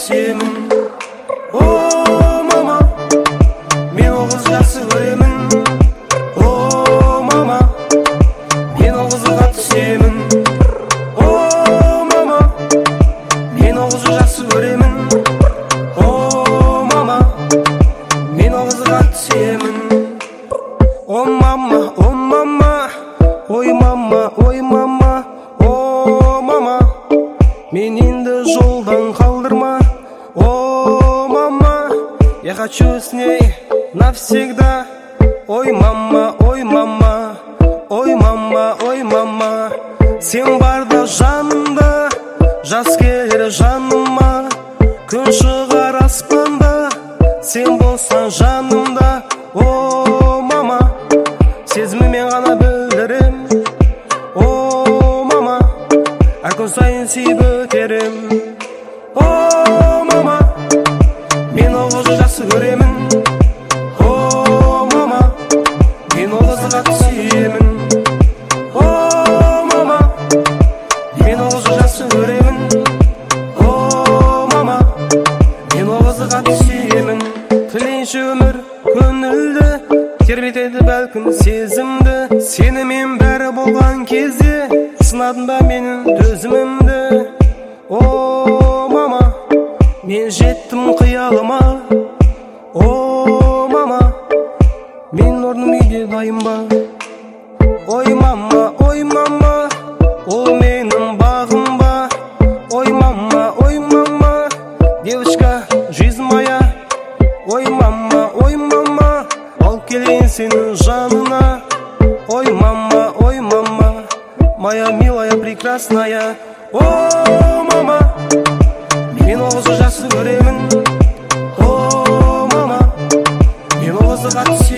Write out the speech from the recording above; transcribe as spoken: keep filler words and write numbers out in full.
сүйемін. О, мама, мен ол қызды жақсы көремін. О, мама, мен ол қызды қатты сүйемін. О, мама, мен ол қызды жақсы көремін. О, мама, мен ол қызды қатты сүйемін. О, мама, о, мама, ой, мама, ой, мама, о, мама, мен енді жолдан қалдырма. О, мама, я хочу с ней навсегда. Ой, мама, ой, мама, ой, мама, ой, мама, сен барда жанымда, жас келер жаныма. Күн шығар аспанда, сен болсаң жанымда. О, мама, сезімімен ғана білдірем. О, мама, әр күн сайын сүйіп өтерем. О, мама, мен ол қызды жақсы көремін. О, мама, мен ол қызды қатты сүйемін. О, мама, мен ол қызды жақсы көремін. О, мама, мен ол қызды қатты сүйемін. Тілейінші өмір көңілді, тербетеді бәлкім сезімді. Сенімен бәрі болған кезде сынадың ба менің төзімімді. О, мама, мен жеттім қиялыма. О, мама, мен орным үйде дайын ба. Ой, мама, ой, мама, ол менің бағым ба. Ой, мама, ой, мама, девочка, жизнь моя. Ой, мама, ой, мама, алып келейін сенің жанына. Ой, мама, ой, мама, моя милая, прекрасная. О, мама, мен ол қызды жақсы көремін. О, мама, мен ол қызды қатты